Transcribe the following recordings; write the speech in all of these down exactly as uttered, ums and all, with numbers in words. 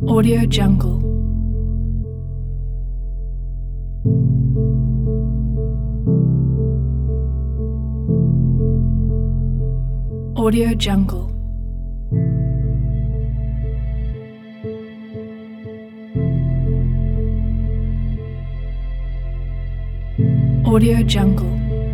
Audio Jungle. Audio Jungle. Audio Jungle.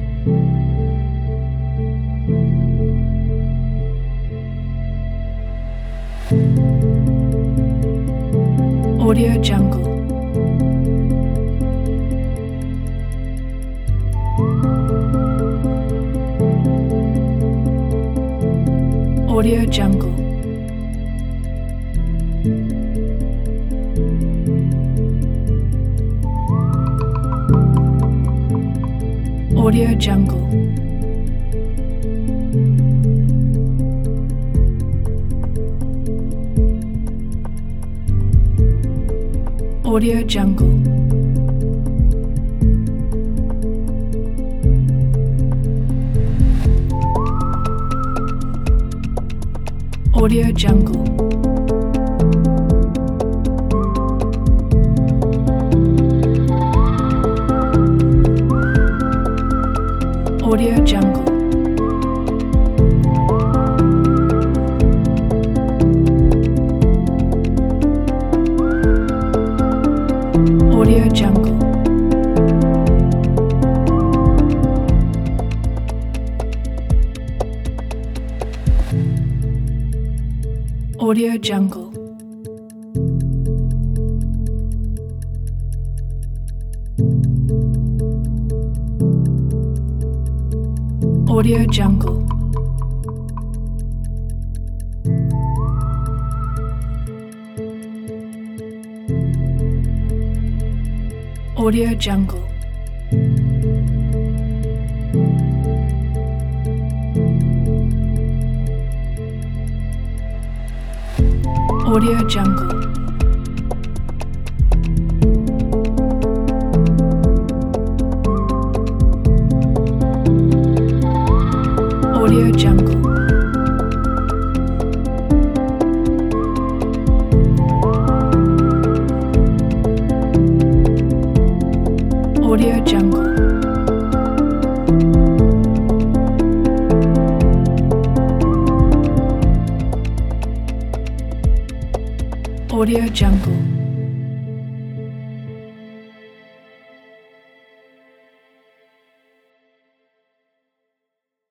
Audio Jungle. Audio Jungle. Audio Jungle. Audio Jungle. Audio Jungle. Audio Jungle. Audio Jungle. Audio Jungle. Audio Jungle. Audio Jungle. Audio Jungle. Audio Jungle. Audio Jungle. Audio Jungle.